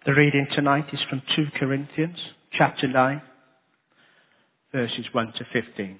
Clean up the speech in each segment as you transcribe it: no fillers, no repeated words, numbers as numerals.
The reading tonight is from 2 Corinthians, chapter 9, verses 1 to 15.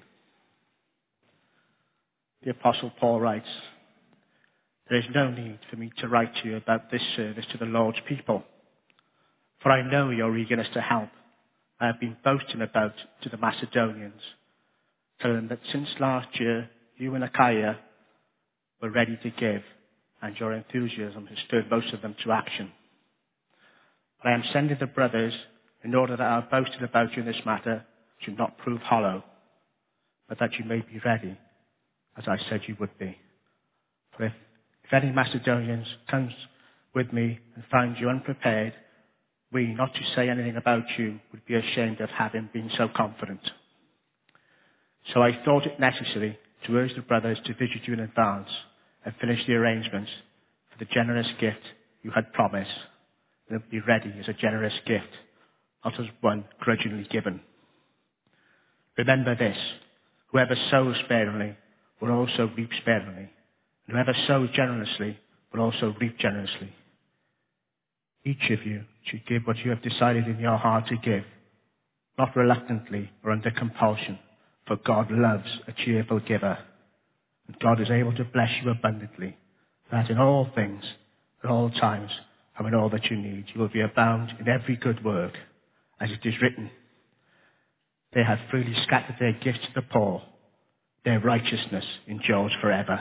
The Apostle Paul writes, "There is no need for me to write to you about this service to the Lord's people, for I know your eagerness to help. I have been boasting about to the Macedonians, telling them that since last year you and Achaia were ready to give, and your enthusiasm has stirred most of them to action. But I am sending the brothers in order that our boasting about you in this matter should not prove hollow, but that you may be ready, as I said you would be. For if any Macedonians comes with me and finds you unprepared, we, not to say anything about you, would be ashamed of having been so confident. So I thought it necessary to urge the brothers to visit you in advance and finish the arrangements for the generous gift you had promised, and it would be ready as a generous gift, not as one grudgingly given. Remember this, whoever sows sparingly will also reap sparingly, and whoever sows generously will also reap generously. Each of you should give what you have decided in your heart to give, not reluctantly or under compulsion, for God loves a cheerful giver. And God is able to bless you abundantly, that in all things, at all times, and in all that you need, you will be abound in every good work, as it is written, they have freely scattered their gifts to the poor, their righteousness endures forever.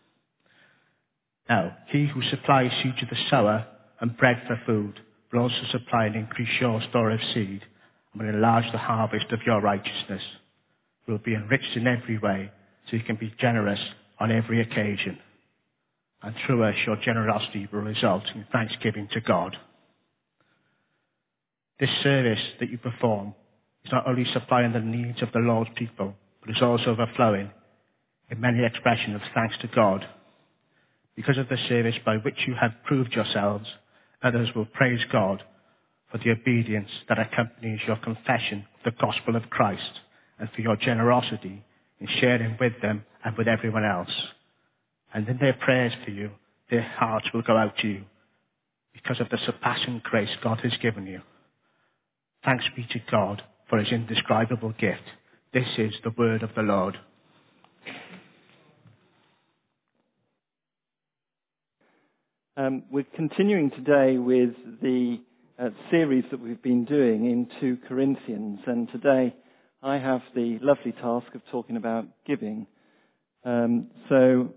Now, he who supplies seed to the sower and bread for food will also supply and increase your store of seed, and will enlarge the harvest of your righteousness. You will be enriched in every way, so you can be generous on every occasion. And through us, your generosity will result in thanksgiving to God. This service that you perform is not only supplying the needs of the Lord's people, but is also overflowing in many expressions of thanks to God. Because of the service by which you have proved yourselves, others will praise God for the obedience that accompanies your confession of the gospel of Christ, and for your generosity in sharing with them and with everyone else. And in their prayers for you, their hearts will go out to you because of the surpassing grace God has given you. Thanks be to God for his indescribable gift. This is the word of the Lord. We're continuing today with the series that we've been doing in 2 Corinthians, and today I have the lovely task of talking about giving. So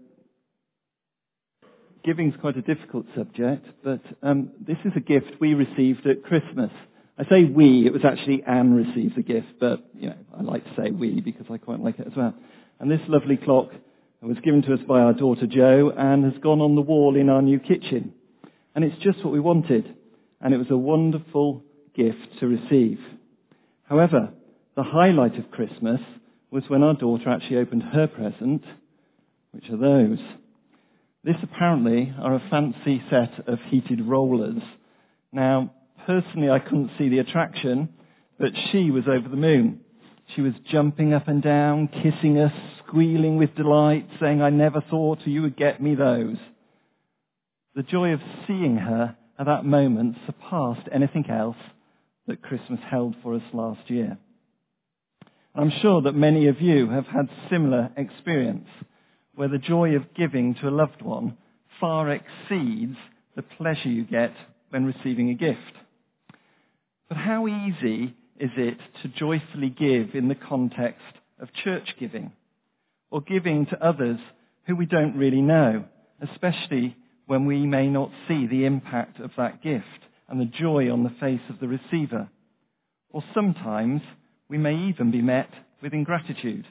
giving is quite a difficult subject, but this is a gift we received at Christmas. I say we, it was actually Anne received the gift, but I like to say we because I quite like it as well. And this lovely clock was given to us by our daughter Jo and has gone on the wall in our new kitchen. And it's just what we wanted, and it was a wonderful gift to receive. However, the highlight of Christmas was when our daughter actually opened her present, which are those. This apparently are a fancy set of heated rollers. Now, personally, I couldn't see the attraction, but she was over the moon. She was jumping up and down, kissing us, squealing with delight, saying, "I never thought you would get me those." The joy of seeing her at that moment surpassed anything else that Christmas held for us last year. I'm sure that many of you have had similar experience, where the joy of giving to a loved one far exceeds the pleasure you get when receiving a gift. But how easy is it to joyfully give in the context of church giving, or giving to others who we don't really know, especially when we may not see the impact of that gift and the joy on the face of the receiver? Or sometimes we may even be met with ingratitude.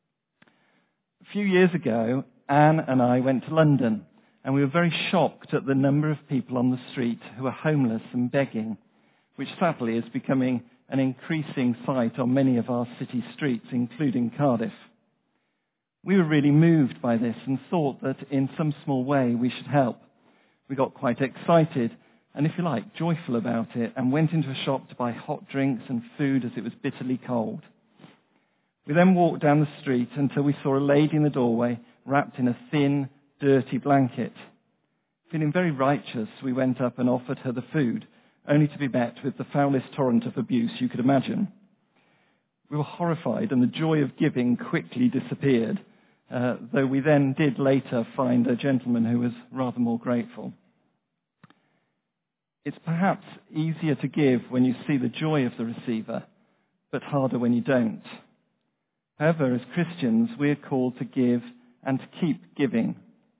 A few years ago, Anne and I went to London, and we were very shocked at the number of people on the street who are homeless and begging, which sadly is becoming an increasing sight on many of our city streets, including Cardiff. We were really moved by this and thought that in some small way we should help. We got quite excited and, if you like, joyful about it, and went into a shop to buy hot drinks and food as it was bitterly cold. We then walked down the street until we saw a lady in the doorway wrapped in a thin, dirty blanket. Feeling very righteous, we went up and offered her the food, only to be met with the foulest torrent of abuse you could imagine. We were horrified, and the joy of giving quickly disappeared, though we then did later find a gentleman who was rather more grateful. It's perhaps easier to give when you see the joy of the receiver, but harder when you don't. However, as Christians, we're called to give and to keep giving.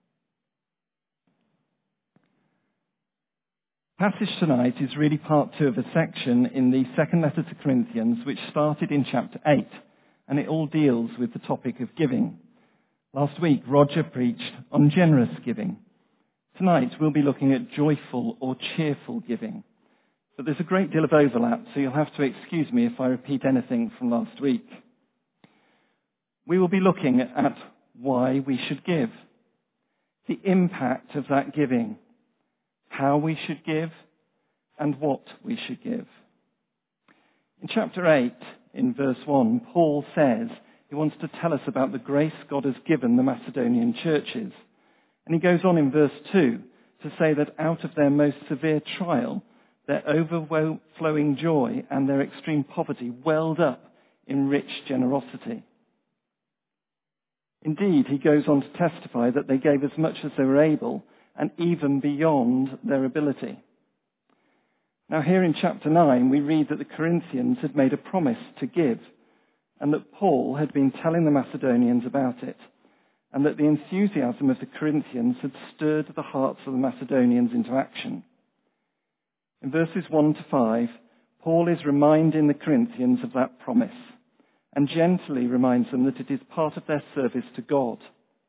Passage tonight is really part 2 of a section in the second letter to Corinthians, which started in chapter 8, and it all deals with the topic of giving. Last week, Roger preached on generous giving. Tonight, we'll be looking at joyful or cheerful giving. But there's a great deal of overlap, so you'll have to excuse me if I repeat anything from last week. We will be looking at why we should give, the impact of that giving, how we should give, and what we should give. In chapter 8, in verse 1, Paul says he wants to tell us about the grace God has given the Macedonian churches. And he goes on in verse 2 to say that out of their most severe trial, their overflowing joy and their extreme poverty welled up in rich generosity. Indeed, he goes on to testify that they gave as much as they were able, and even beyond their ability. Now here in chapter 9, we read that the Corinthians had made a promise to give, and that Paul had been telling the Macedonians about it, and that the enthusiasm of the Corinthians had stirred the hearts of the Macedonians into action. In verses 1 to 5, Paul is reminding the Corinthians of that promise, and gently reminds them that it is part of their service to God.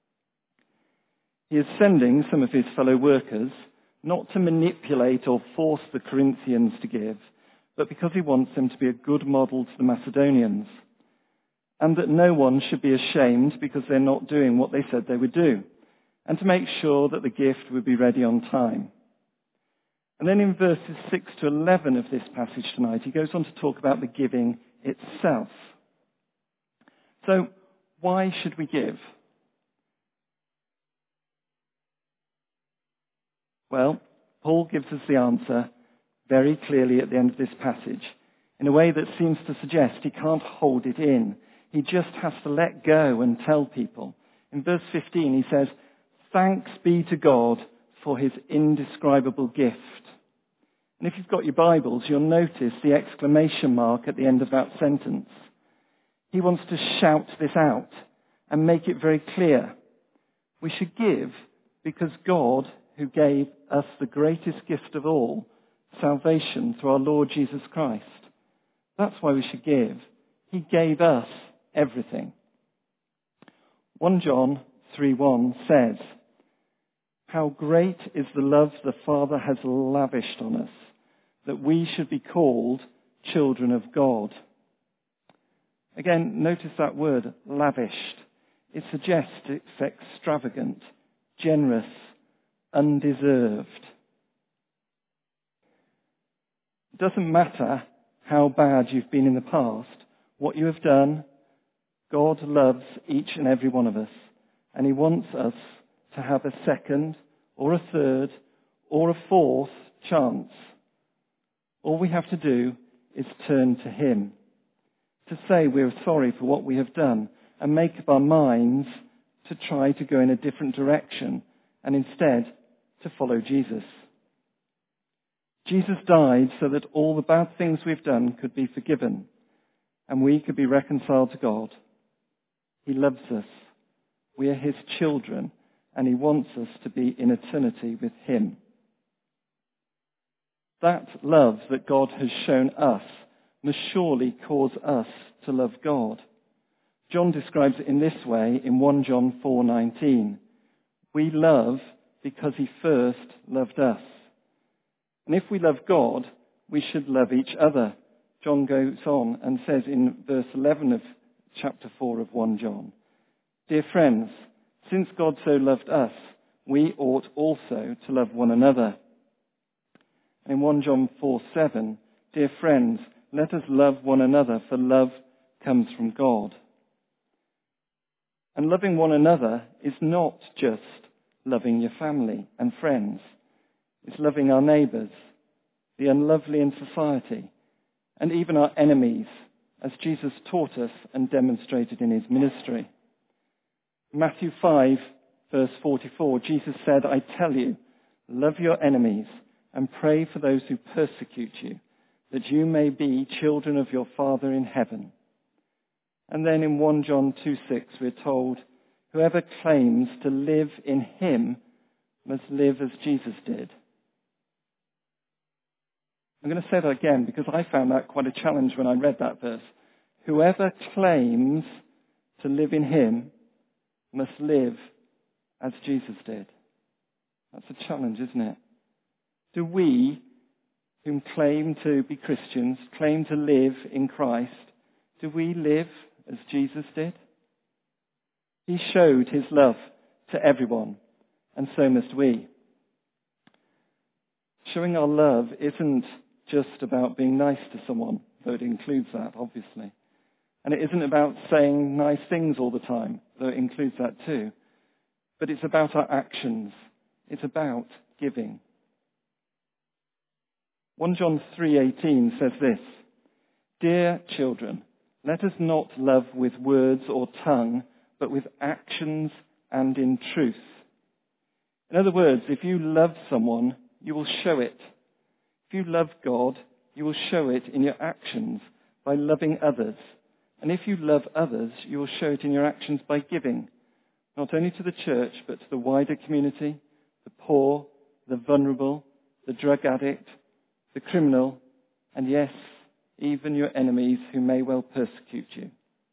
He is sending some of his fellow workers not to manipulate or force the Corinthians to give, but because he wants them to be a good model to the Macedonians, and that no one should be ashamed because they're not doing what they said they would do, and to make sure that the gift would be ready on time. And then in verses 6 to 11 of this passage tonight, he goes on to talk about the giving itself. So, why should we give? Well, Paul gives us the answer very clearly at the end of this passage, in a way that seems to suggest he can't hold it in. He just has to let go and tell people. In verse 15 he says, "Thanks be to God for his indescribable gift." And if you've got your Bibles, you'll notice the exclamation mark at the end of that sentence. He wants to shout this out and make it very clear. We should give because God, who gave us the greatest gift of all, salvation through our Lord Jesus Christ. That's why we should give. He gave us everything. 1 John 3:1 says, "How great is the love the Father has lavished on us, that we should be called children of God." Again, notice that word, lavished. It suggests it's extravagant, generous, undeserved. It doesn't matter how bad you've been in the past, what you have done, God loves each and every one of us, and he wants us to have a second or a third or a fourth chance. All we have to do is turn to him, to say we're sorry for what we have done, and make up our minds to try to go in a different direction, and instead to follow Jesus. Jesus died so that all the bad things we've done could be forgiven, and we could be reconciled to God. He loves us. We are his children, and he wants us to be in eternity with him. That love that God has shown us must surely cause us to love God. John describes it in this way in 1 John 4:19. We love because he first loved us. And if we love God, we should love each other. John goes on and says in verse 11 of chapter 4 of 1 John, "Dear friends, since God so loved us, we ought also to love one another." And in 1 John 4:7, "Dear friends, let us love one another, for love comes from God." And loving one another is not just loving your family and friends. It's loving our neighbours, the unlovely in society, and even our enemies, as Jesus taught us and demonstrated in his ministry. Matthew 5, verse 44, Jesus said, "I tell you, love your enemies and pray for those who persecute you, that you may be children of your Father in heaven." And then in 1 John 2:6 we're told, "Whoever claims to live in him must live as Jesus did." I'm going to say that again because I found that quite a challenge when I read that verse. Whoever claims to live in him must live as Jesus did. That's a challenge, isn't it? Do we, whom claim to be Christians, claim to live in Christ, do we live as Jesus did? He showed his love to everyone, and so must we. Showing our love isn't just about being nice to someone, though it includes that, obviously. And it isn't about saying nice things all the time, though it includes that too. But it's about our actions. It's about giving. 1 John 3:18 says this, "Dear children, let us not love with words or tongue, but with actions and in truth." In other words, if you love someone, you will show it. If you love God, you will show it in your actions by loving others. And if you love others, you will show it in your actions by giving, not only to the church, but to the wider community, the poor, the vulnerable, the drug addict, the criminal, and yes, even your enemies who may well persecute you.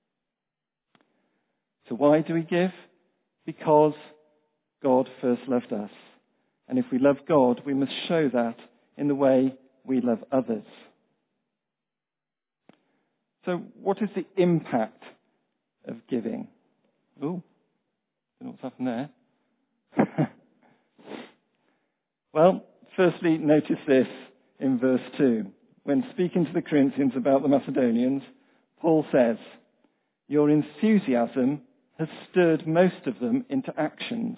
So why do we give? Because God first loved us. And if we love God, we must show that in the way we love others. So what is the impact of giving? Oh, don't know what's happened there. Well, firstly, notice this in verse 2. When speaking to the Corinthians about the Macedonians, Paul says, "Your enthusiasm has stirred most of them into actions."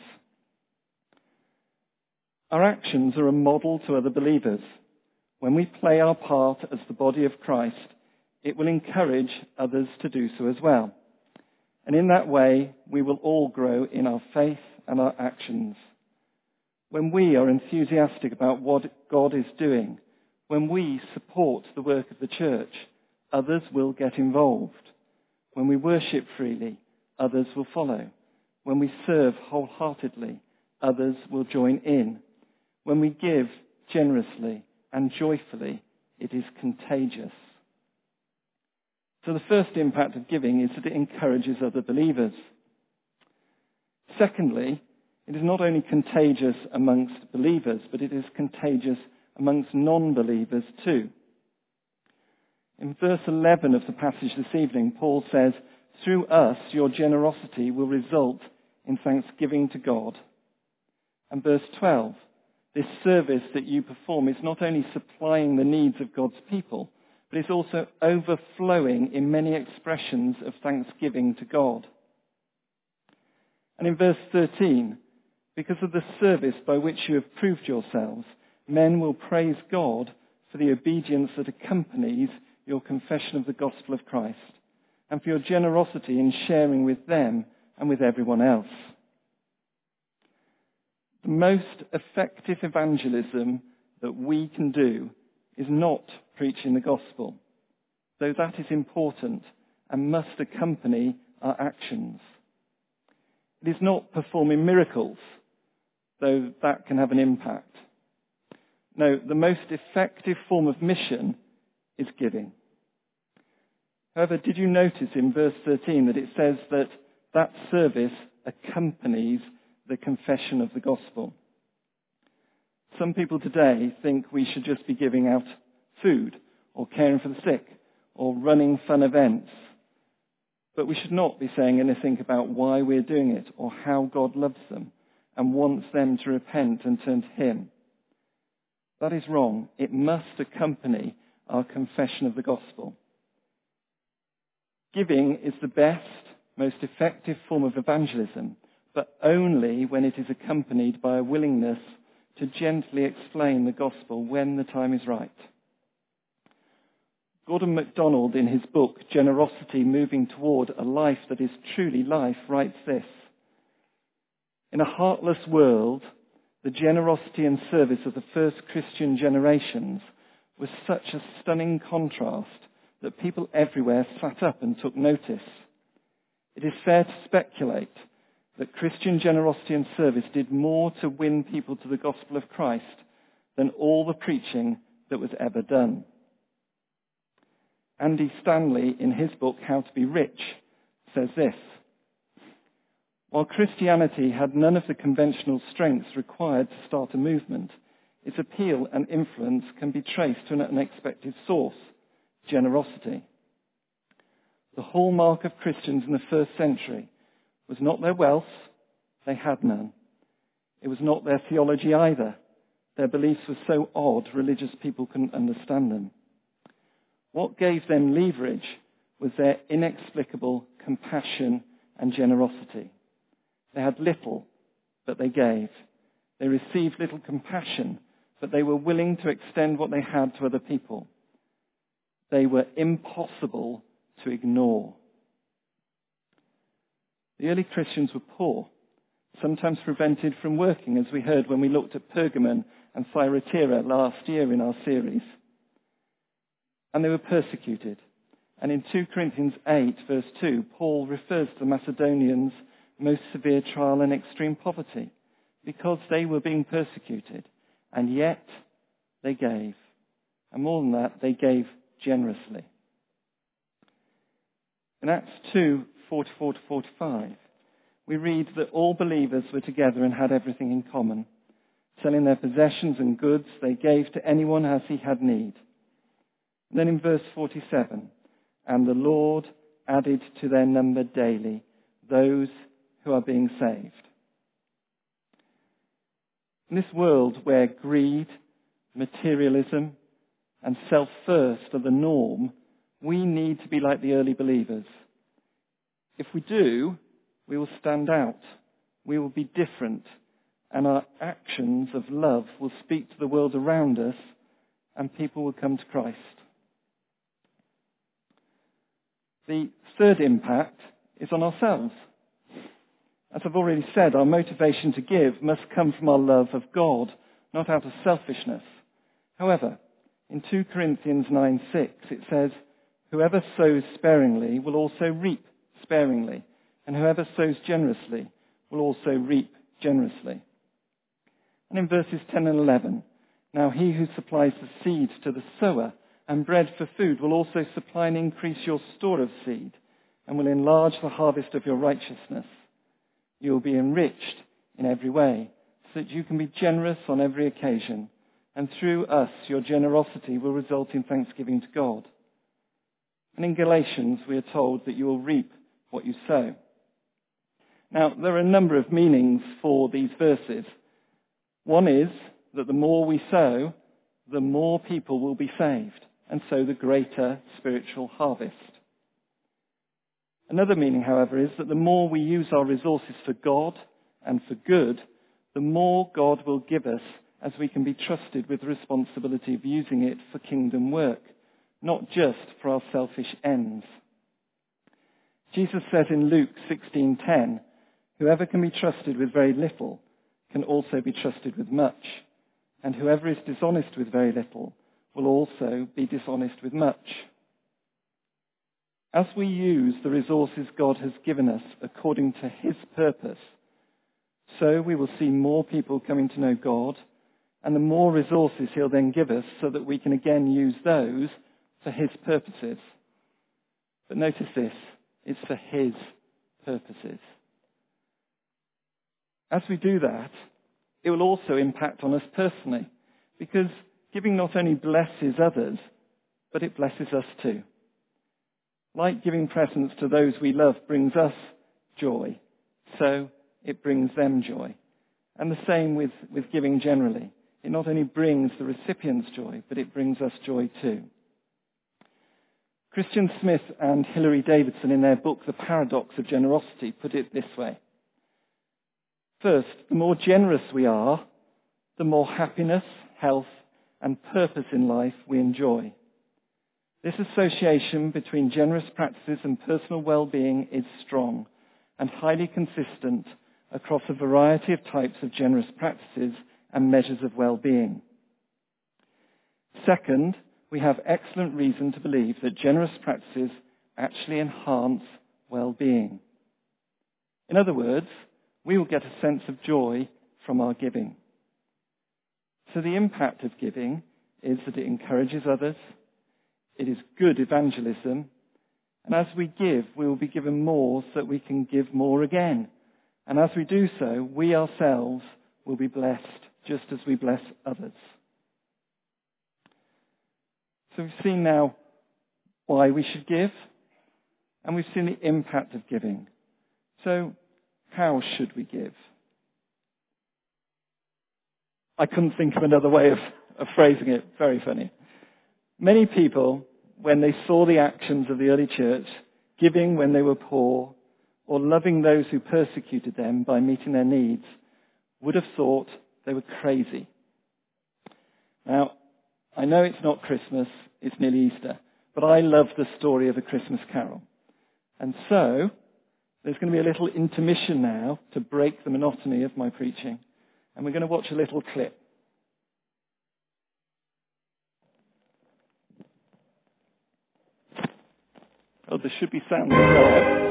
Our actions are a model to other believers. When we play our part as the body of Christ, it will encourage others to do so as well. And in that way, we will all grow in our faith and our actions. When we are enthusiastic about what God is doing, when we support the work of the church, others will get involved. When we worship freely, others will follow. When we serve wholeheartedly, others will join in. When we give generously and joyfully, it is contagious. So the first impact of giving is that it encourages other believers. Secondly, it is not only contagious amongst believers, but it is contagious amongst non-believers too. In verse 11 of the passage this evening, Paul says, "Through us, your generosity will result in thanksgiving to God." And verse 12, "This service that you perform is not only supplying the needs of God's people, but it's also overflowing in many expressions of thanksgiving to God." And in verse 13, "Because of the service by which you have proved yourselves, men will praise God for the obedience that accompanies your confession of the gospel of Christ, and for your generosity in sharing with them and with everyone else." The most effective evangelism that we can do is not preaching the gospel, though that is important and must accompany our actions. It is not performing miracles, though that can have an impact. No, the most effective form of mission is giving. However, did you notice in verse 13 that it says that that service accompanies the confession of the gospel? Some people today think we should just be giving out food or caring for the sick or running fun events. But we should not be saying anything about why we're doing it or how God loves them and wants them to repent and turn to him. That is wrong. It must accompany our confession of the gospel. Giving is the best, most effective form of evangelism, but only when it is accompanied by a willingness to gently explain the gospel when the time is right. Gordon MacDonald, in his book, Generosity Moving Toward a Life That Is Truly Life, writes this: "In a heartless world, the generosity and service of the first Christian generations was such a stunning contrast that people everywhere sat up and took notice. It is fair to speculate that Christian generosity and service did more to win people to the gospel of Christ than all the preaching that was ever done." Andy Stanley, in his book, How to Be Rich, says this: "While Christianity had none of the conventional strengths required to start a movement, its appeal and influence can be traced to an unexpected source: generosity. The hallmark of Christians in the first century was not their wealth, they had none. It was not their theology either. Their beliefs were so odd, religious people couldn't understand them. What gave them leverage was their inexplicable compassion and generosity. They had little, but they gave. They received little compassion, but they were willing to extend what they had to other people. They were impossible to ignore." The early Christians were poor, sometimes prevented from working, as we heard when we looked at Pergamon and Thyatira last year in our series. And they were persecuted. And in 2 Corinthians 8, verse 2, Paul refers to the Macedonians' most severe trial and extreme poverty, because they were being persecuted. And yet, they gave. And more than that, they gave generously. In Acts 2, 44 to 45, we read that all believers were together and had everything in common. Selling their possessions and goods, they gave to anyone as he had need. And then in verse 47, "And the Lord added to their number daily those who are being saved." In this world where greed, materialism, and self-first are the norm, we need to be like the early believers. If we do, we will stand out. We will be different. And our actions of love will speak to the world around us, and people will come to Christ. The third impact is on ourselves. As I've already said, our motivation to give must come from our love of God, not out of selfishness. However, in 2 Corinthians 9:6, it says, "Whoever sows sparingly will also reap sparingly, and whoever sows generously will also reap generously." And in verses 10 and 11, "Now he who supplies the seed to the sower and bread for food will also supply and increase your store of seed, and will enlarge the harvest of your righteousness. You will be enriched in every way, so that you can be generous on every occasion, and through us your generosity will result in thanksgiving to God." And in Galatians we are told that you will reap what you sow. Now, there are a number of meanings for these verses. One is that the more we sow, the more people will be saved, and so the greater spiritual harvest. Another meaning, however, is that the more we use our resources for God and for good, the more God will give us, as we can be trusted with the responsibility of using it for kingdom work, not just for our selfish ends. Jesus says in Luke 16:10, "Whoever can be trusted with very little can also be trusted with much, and whoever is dishonest with very little will also be dishonest with much." As we use the resources God has given us according to his purpose, so we will see more people coming to know God, and the more resources he'll then give us so that we can again use those for his purposes. But notice this, it's for his purposes. As we do that, it will also impact on us personally, because giving not only blesses others, but it blesses us too. Like giving presents to those we love brings us joy, so it brings them joy. And the same with giving generally. It not only brings the recipients joy, but it brings us joy too. Christian Smith and Hilary Davidson, in their book The Paradox of Generosity, put it this way: first, the more generous we are, the more happiness, health, and purpose in life we enjoy. This association between generous practices and personal well-being is strong and highly consistent across a variety of types of generous practices and measures of well-being. Second, we have excellent reason to believe that generous practices actually enhance well-being. In other words, we will get a sense of joy from our giving. So the impact of giving is that it encourages others, it is good evangelism, and as we give, we will be given more so that we can give more again. And as we do so, we ourselves will be blessed just as we bless others. So we've seen now why we should give, and we've seen the impact of giving. So how should we give? I couldn't think of another way of phrasing it. Very funny. Many people, when they saw the actions of the early church, giving when they were poor, or loving those who persecuted them by meeting their needs, would have thought they were crazy. Now, I know it's not Christmas, it's nearly Easter, but I love the story of A Christmas Carol. And so, there's going to be a little intermission now to break the monotony of my preaching. And we're going to watch a little clip. Oh, there should be sound as well.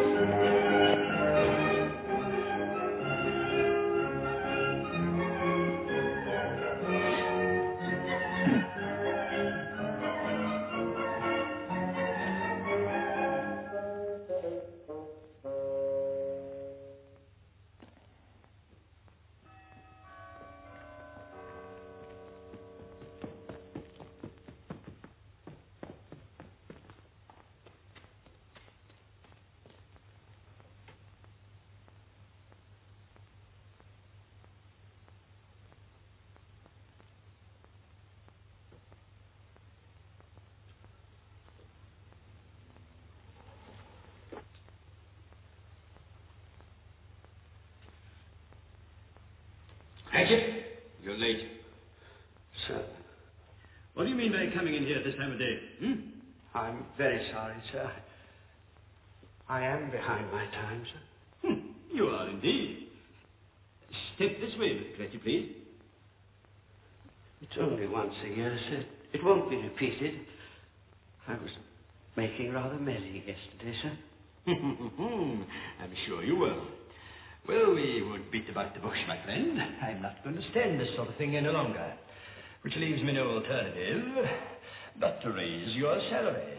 Hatchet, you're late. Sir, What do you mean by coming in here at this time of day? I'm very sorry, sir. I am behind my time, sir. You are indeed. Step this way, Cletty, please. It's only once a year, sir. It won't be repeated. I was making rather merry yesterday, sir. I'm sure you were. Well, we won't beat about the bush, my friend. I'm not going to stand this sort of thing any longer, which leaves me no alternative but to raise your salary.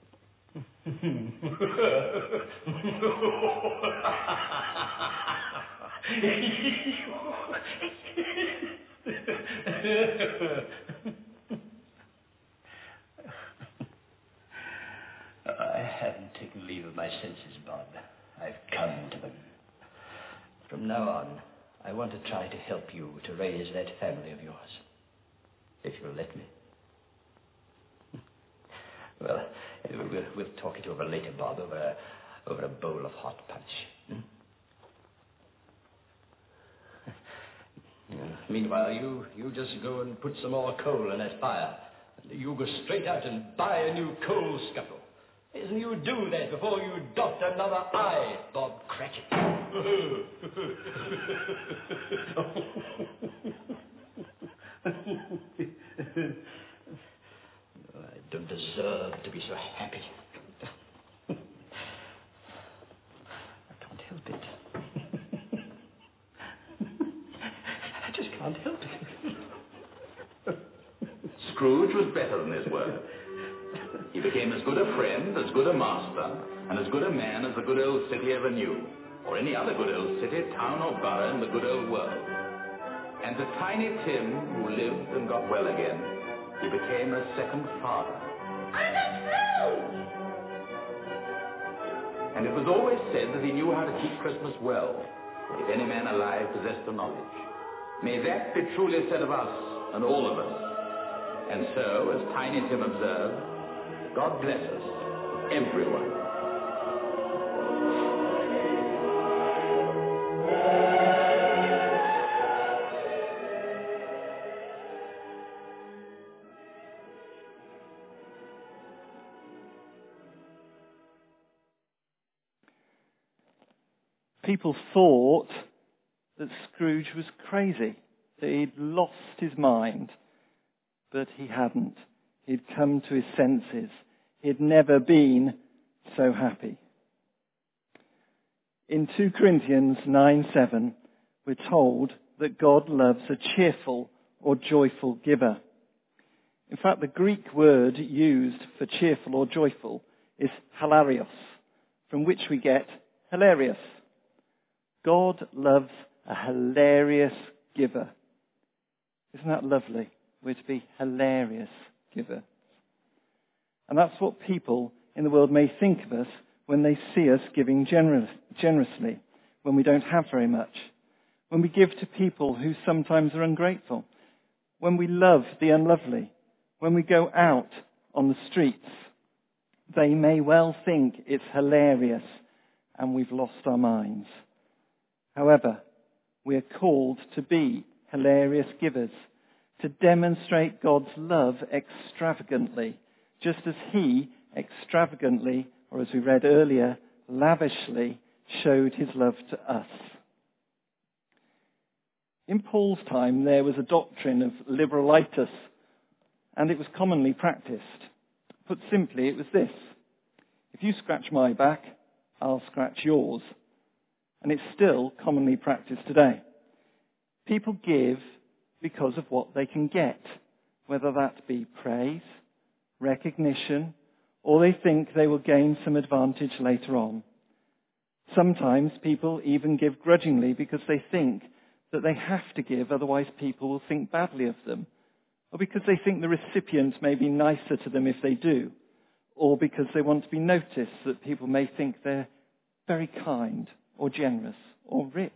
I haven't taken leave of my senses, Bob. I've come to them. From now on, I want to try to help you to raise that family of yours. If you'll let me. Well, we'll talk it over later, Bob, over a bowl of hot punch. Meanwhile, you just go and put some more coal in that fire. You go straight out and buy a new coal scuttle. Isn't you do that before you dot another I, Bob Cratchit? I don't deserve to be so happy. I can't help it. I just can't help it. Scrooge was better than his word. He became as good a friend, as good a master, and as good a man as the good old city ever knew, or any other good old city, town, or borough in the good old world. And to Tiny Tim, who lived and got well again, he became a second father. I'm a Scrooge! And it was always said that he knew how to keep Christmas well, if any man alive possessed the knowledge. May that be truly said of us, and all of us. And so, as Tiny Tim observed, God bless us, everyone. People thought that Scrooge was crazy, that he'd lost his mind, but he hadn't. He'd come to his senses. He'd never been so happy. In 2 Corinthians 9:7, we're told that God loves a cheerful or joyful giver. In fact, the Greek word used for cheerful or joyful is hilarios, from which we get hilarious. God loves a hilarious giver. Isn't that lovely? We're to be hilarious givers. And that's what people in the world may think of us when they see us giving generously, when we don't have very much, when we give to people who sometimes are ungrateful, when we love the unlovely, when we go out on the streets. They may well think it's hilarious and we've lost our minds. However, we are called to be hilarious givers, to demonstrate God's love extravagantly, just as he extravagantly, or as we read earlier, lavishly showed his love to us. In Paul's time, there was a doctrine of liberalitas, and it was commonly practiced. Put simply, it was this: if you scratch my back, I'll scratch yours. And it's still commonly practiced today. People give because of what they can get, whether that be praise, recognition, or they think they will gain some advantage later on. Sometimes people even give grudgingly because they think that they have to give, otherwise people will think badly of them, or because they think the recipient may be nicer to them if they do, or because they want to be noticed that people may think they're very kind or generous or rich.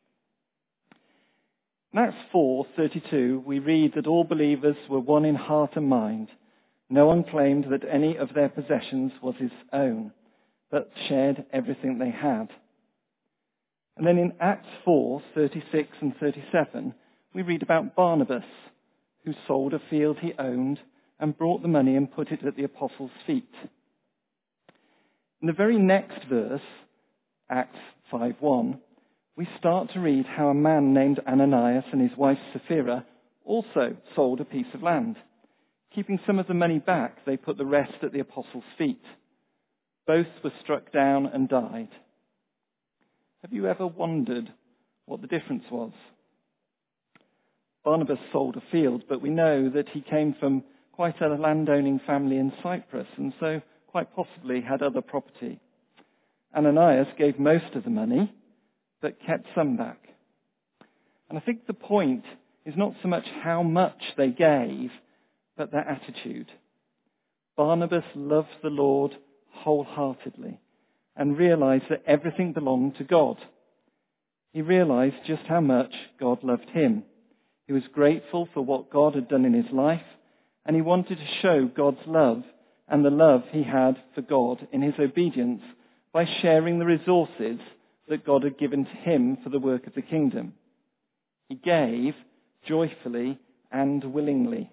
In Acts 4:32, we read that all believers were one in heart and mind. No one claimed that any of their possessions was his own, but shared everything they had. And then in Acts 4:36 and 37, we read about Barnabas, who sold a field he owned and brought the money and put it at the apostles' feet. In the very next verse, Acts 5:1, we start to read how a man named Ananias and his wife Sapphira also sold a piece of land. Keeping some of the money back, they put the rest at the apostles' feet. Both were struck down and died. Have you ever wondered what the difference was? Barnabas sold a field, but we know that he came from quite a landowning family in Cyprus, and so quite possibly had other property. Ananias gave most of the money, but kept some back. And I think the point is not so much how much they gave, but their attitude. Barnabas loved the Lord wholeheartedly and realized that everything belonged to God. He realized just how much God loved him. He was grateful for what God had done in his life, and he wanted to show God's love and the love he had for God in his obedience by sharing the resources that God had given to him for the work of the kingdom. He gave joyfully and willingly.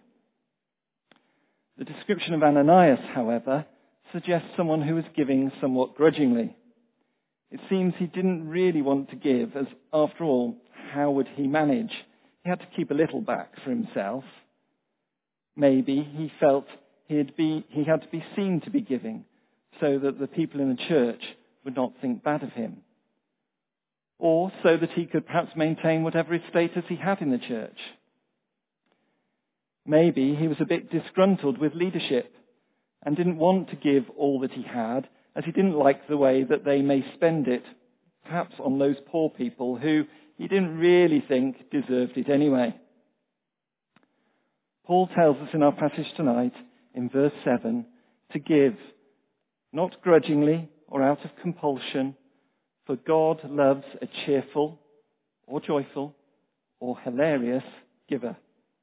The description of Ananias, however, suggests someone who was giving somewhat grudgingly. It seems he didn't really want to give, as after all, how would he manage? He had to keep a little back for himself. Maybe he felt he had to be seen to be giving, so that the people in the church would not think bad of him. Or so that he could perhaps maintain whatever his status he had in the church. Maybe he was a bit disgruntled with leadership and didn't want to give all that he had, as he didn't like the way that they may spend it, perhaps on those poor people who he didn't really think deserved it anyway. Paul tells us in our passage tonight, in verse 7, to give, not grudgingly or out of compulsion, for God loves a cheerful or joyful or hilarious giver.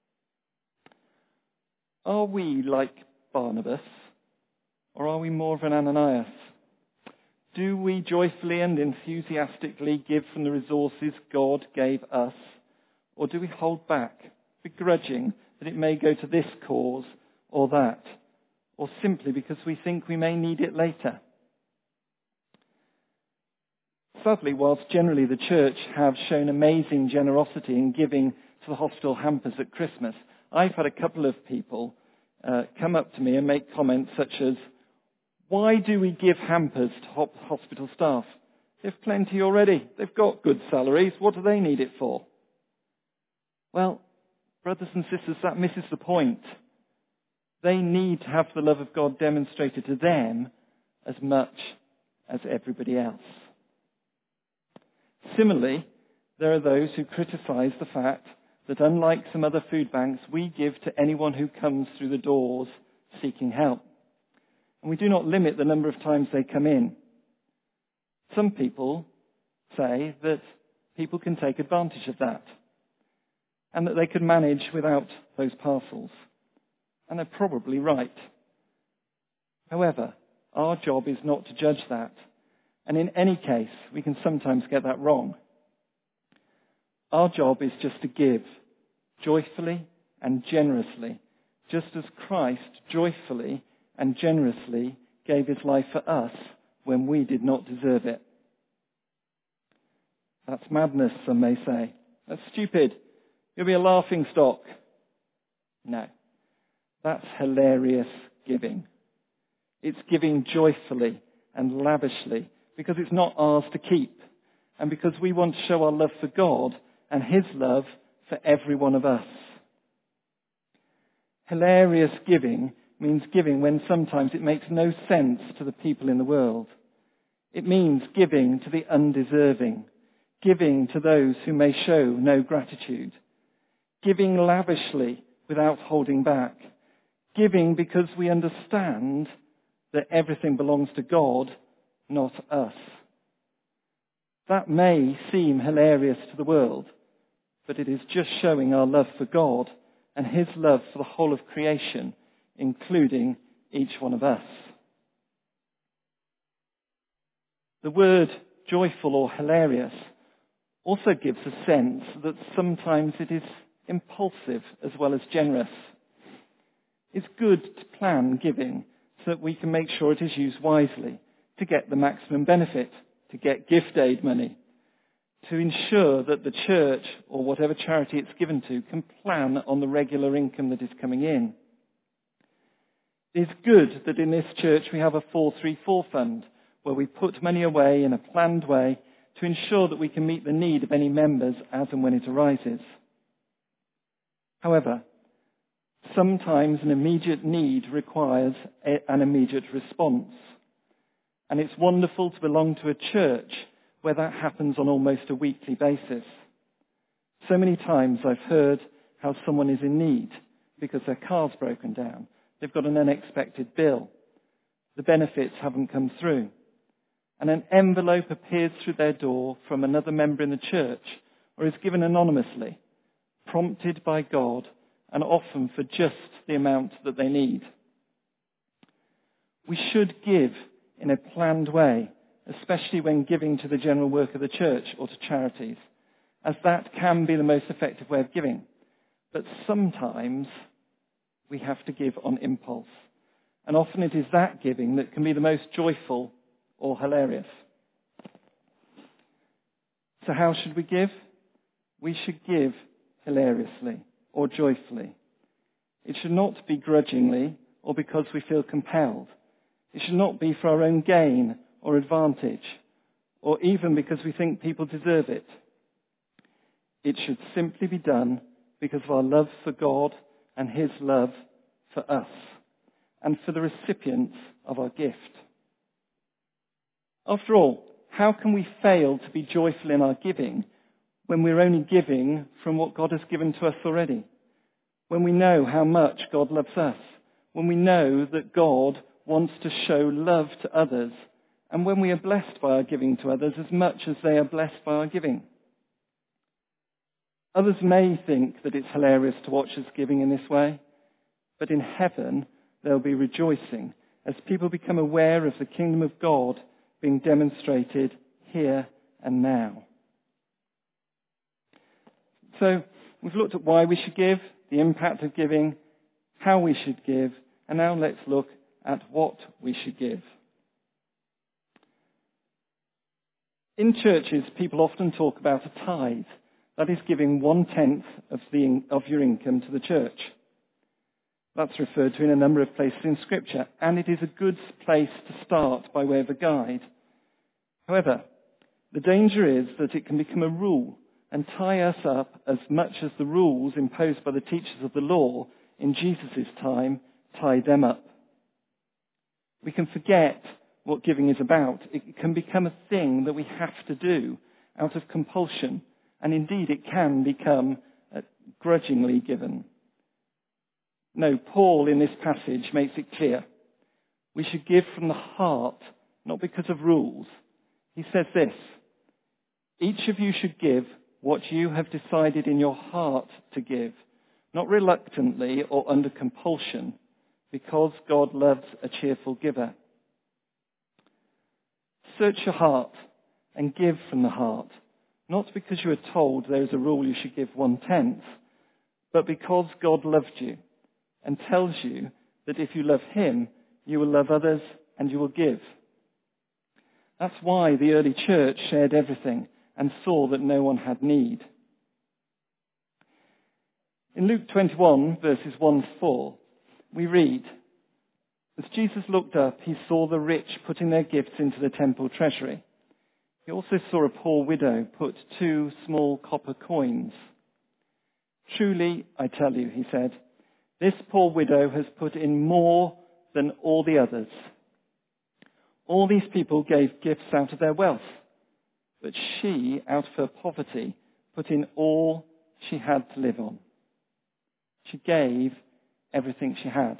Are we like Barnabas, or are we more of an Ananias? Do we joyfully and enthusiastically give from the resources God gave us, or do we hold back, begrudging that it may go to this cause or that, or simply because we think we may need it later? Sadly, whilst generally the church have shown amazing generosity in giving to the hospital hampers at Christmas, I've had a couple of people come up to me and make comments such as, why do we give hampers to hospital staff? They've plenty already. They've got good salaries. What do they need it for? Well, brothers and sisters, that misses the point. They need to have the love of God demonstrated to them as much as everybody else. Similarly, there are those who criticize the fact that unlike some other food banks, we give to anyone who comes through the doors seeking help. And we do not limit the number of times they come in. Some people say that people can take advantage of that and that they could manage without those parcels. And they're probably right. However, our job is not to judge that. And in any case, we can sometimes get that wrong. Our job is just to give joyfully and generously, just as Christ joyfully and generously gave his life for us when we did not deserve it. That's madness, some may say. That's stupid. You'll be a laughing stock. No. That's hilarious giving. It's giving joyfully and lavishly because it's not ours to keep and because we want to show our love for God and his love for every one of us. Hilarious giving means giving when sometimes it makes no sense to the people in the world. It means giving to the undeserving, giving to those who may show no gratitude, giving lavishly without holding back, giving because we understand that everything belongs to God, not us. That may seem hilarious to the world, but it is just showing our love for God and his love for the whole of creation, including each one of us. The word joyful or hilarious also gives a sense that sometimes it is impulsive as well as generous. It's good to plan giving so that we can make sure it is used wisely, to get the maximum benefit, to get gift aid money, to ensure that the church or whatever charity it's given to can plan on the regular income that is coming in. It's good that in this church we have a 434 fund where we put money away in a planned way to ensure that we can meet the need of any members as and when it arises. However, sometimes an immediate need requires an immediate response. And it's wonderful to belong to a church where that happens on almost a weekly basis. So many times I've heard how someone is in need because their car's broken down. They've got an unexpected bill. The benefits haven't come through. And an envelope appears through their door from another member in the church or is given anonymously, prompted by God, and often for just the amount that they need. We should give in a planned way, especially when giving to the general work of the church or to charities, as that can be the most effective way of giving. But sometimes we have to give on impulse. And often it is that giving that can be the most joyful or hilarious. So how should we give? We should give hilariously or joyfully. It should not be grudgingly or because we feel compelled. It should not be for our own gain or advantage, or even because we think people deserve it. It should simply be done because of our love for God and his love for us, and for the recipients of our gift. After all, how can we fail to be joyful in our giving when we're only giving from what God has given to us already? When we know how much God loves us, when we know that God wants to show love to others, and when we are blessed by our giving to others as much as they are blessed by our giving. Others may think that it's hilarious to watch us giving in this way, but in heaven they'll be rejoicing as people become aware of the kingdom of God being demonstrated here and now. So we've looked at why we should give, the impact of giving, how we should give, and now let's look at what we should give. In churches, people often talk about a tithe. That is giving 1/10 of your income to the church. That's referred to in a number of places in Scripture, and it is a good place to start by way of a guide. However, the danger is that it can become a rule and tie us up as much as the rules imposed by the teachers of the law in Jesus' time tied them up. We can forget what giving is about. It can become a thing that we have to do out of compulsion, and indeed it can become grudgingly given. No, Paul in this passage makes it clear. We should give from the heart, not because of rules. He says this, each of you should give what you have decided in your heart to give, not reluctantly or under compulsion, because God loves a cheerful giver. Search your heart and give from the heart, not because you are told there is a rule you should give 1/10, but because God loved you and tells you that if you love him, you will love others and you will give. That's why the early church shared everything and saw that no one had need. In Luke 21, verses 1-4, we read, as Jesus looked up, he saw the rich putting their gifts into the temple treasury. He also saw a poor widow put 2 small copper coins. Truly, I tell you, he said, this poor widow has put in more than all the others. All these people gave gifts out of their wealth, but she, out of her poverty, put in all she had to live on. She gave everything she had.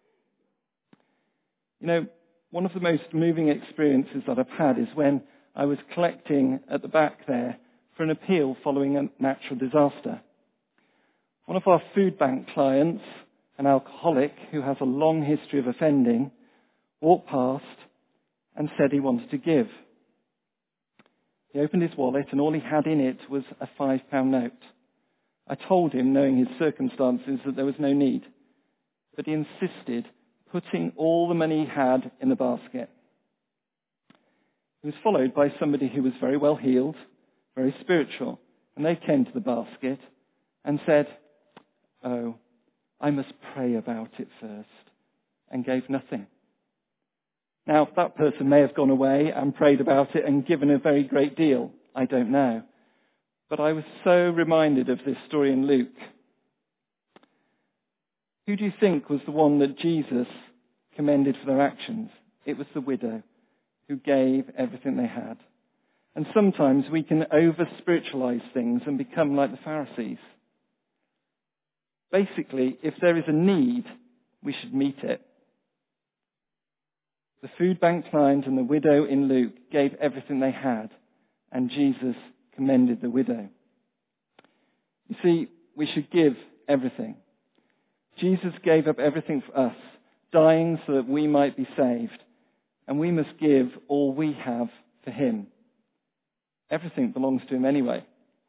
You know, one of the most moving experiences that I've had is when I was collecting at the back there for an appeal following a natural disaster. One of our food bank clients, an alcoholic who has a long history of offending, walked past and said he wanted to give. He opened his wallet and all he had in it was a £5 note. I told him, knowing his circumstances, that there was no need, but he insisted, putting all the money he had in the basket. He was followed by somebody who was very well heeled, very spiritual, and they came to the basket and said, oh, I must pray about it first, and gave nothing. Now, that person may have gone away and prayed about it and given a very great deal. I don't know. But I was so reminded of this story in Luke. Who do you think was the one that Jesus commended for their actions? It was the widow who gave everything they had. And sometimes we can over-spiritualize things and become like the Pharisees. Basically, if there is a need, we should meet it. The food bank client and the widow in Luke gave everything they had, and Jesus commended the widow. You see, we should give everything. Jesus gave up everything for us, dying so that we might be saved, and we must give all we have for him. Everything belongs to him anyway.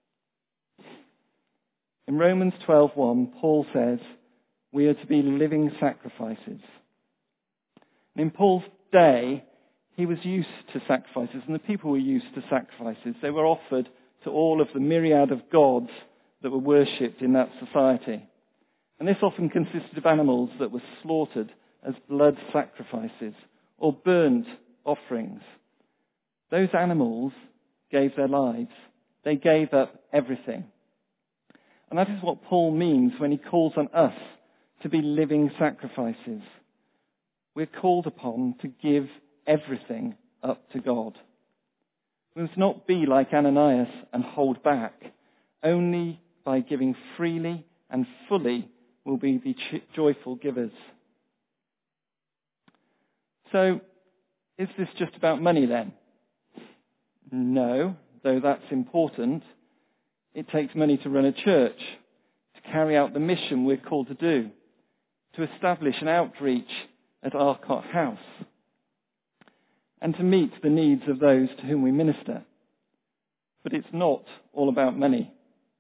In Romans 12:1, Paul says, we are to be living sacrifices. And in Paul's day, he was used to sacrifices, and the people were used to sacrifices. They were offered to all of the myriad of gods that were worshipped in that society. And this often consisted of animals that were slaughtered as blood sacrifices or burnt offerings. Those animals gave their lives. They gave up everything. And that is what Paul means when he calls on us to be living sacrifices. We're called upon to give everything up to God. We must not be like Ananias and hold back. Only by giving freely and fully will we be joyful givers. So, is this just about money then? No, though that's important. It takes money to run a church, to carry out the mission we're called to do, to establish an outreach at Arcot House, and to meet the needs of those to whom we minister. But it's not all about money.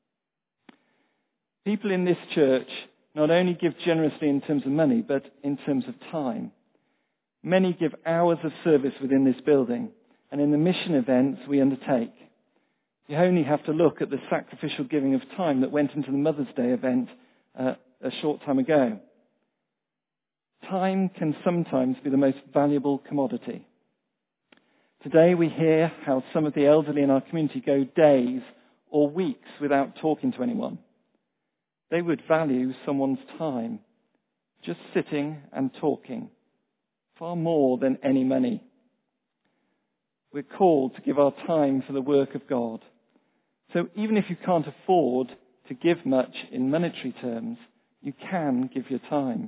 People in this church not only give generously in terms of money, but in terms of time. Many give hours of service within this building, and in the mission events we undertake. You only have to look at the sacrificial giving of time that went into the Mother's Day event a short time ago. Time can sometimes be the most valuable commodity. Today we hear how some of the elderly in our community go days or weeks without talking to anyone. They would value someone's time, just sitting and talking, far more than any money. We're called to give our time for the work of God. So even if you can't afford to give much in monetary terms, you can give your time.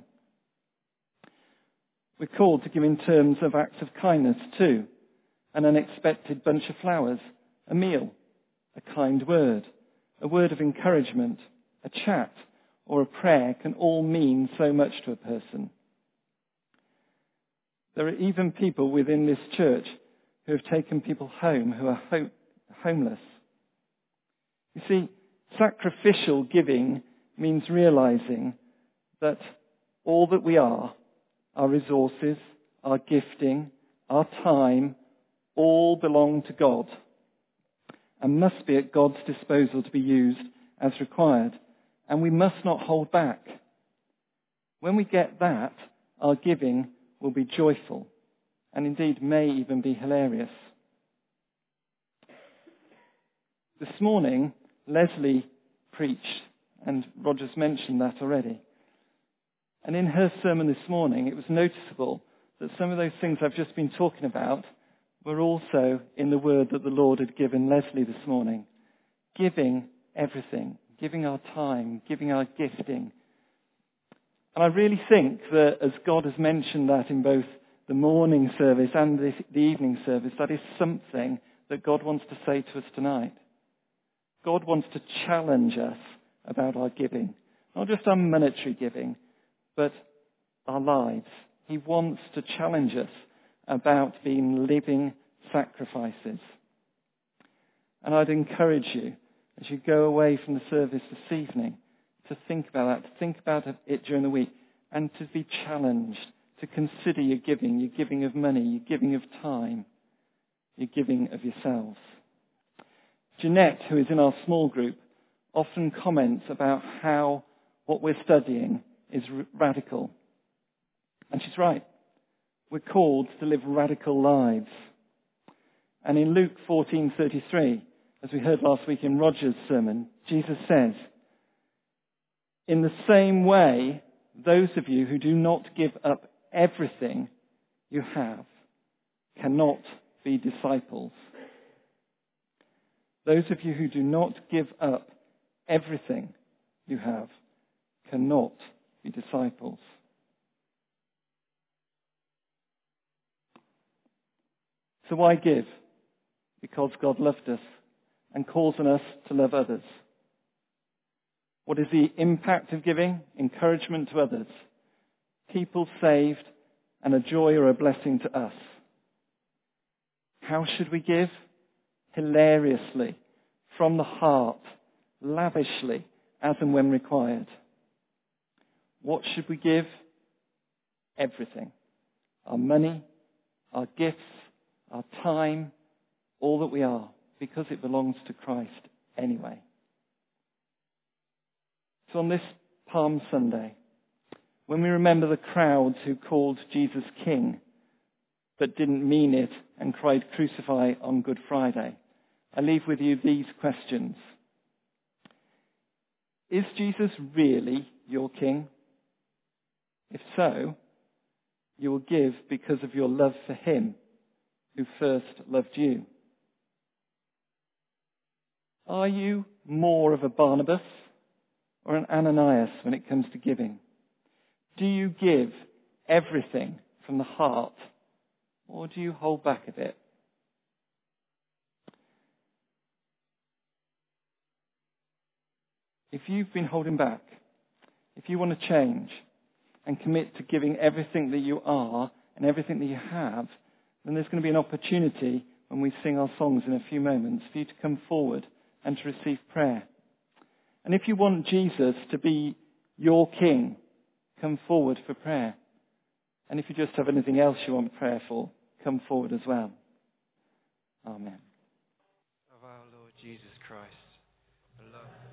We're called to give in terms of acts of kindness too. An unexpected bunch of flowers, a meal, a kind word, a word of encouragement, a chat, or a prayer can all mean so much to a person. There are even people within this church who have taken people home who are homeless. You see, sacrificial giving means realizing that all that we are, our resources, our gifting, our time, all belong to God and must be at God's disposal to be used as required. And we must not hold back. When we get that, our giving will be joyful and indeed may even be hilarious. This morning, Leslie preached, and Roger's mentioned that already. And in her sermon this morning, it was noticeable that some of those things I've just been talking about were also in the word that the Lord had given Leslie this morning. Giving everything, giving our time, giving our gifting. And I really think that as God has mentioned that in both the morning service and the evening service, that is something that God wants to say to us tonight. God wants to challenge us about our giving. Not just our monetary giving, but our lives. He wants to challenge us about being living sacrifices. And I'd encourage you, as you go away from the service this evening, to think about that, to think about it during the week, and to be challenged, to consider your giving of money, your giving of time, your giving of yourselves. Jeanette, who is in our small group, often comments about how what we're studying is radical. And she's right. We're called to live radical lives. And in Luke 14:33, as we heard last week in Roger's sermon, Jesus says, "In the same way, those of you who do not give up everything you have cannot be disciples." Those of you who do not give up everything you have cannot be disciples. So why give? Because God loved us and calls on us to love others. What is the impact of giving? Encouragement to others. People saved and a joy or a blessing to us. How should we give? Hilariously, from the heart, lavishly, as and when required. What should we give? Everything. Our money, our gifts, our time, all that we are, because it belongs to Christ anyway. So on this Palm Sunday, when we remember the crowds who called Jesus King, but didn't mean it and cried crucify on Good Friday, I leave with you these questions. Is Jesus really your King? If so, you will give because of your love for him who first loved you. Are you more of a Barnabas or an Ananias when it comes to giving? Do you give everything from the heart, or do you hold back a bit? If you've been holding back, if you want to change and commit to giving everything that you are and everything that you have, then there's going to be an opportunity when we sing our songs in a few moments for you to come forward and to receive prayer. And if you want Jesus to be your King, come forward for prayer. And if you just have anything else you want prayer for, come forward as well. Christ, the love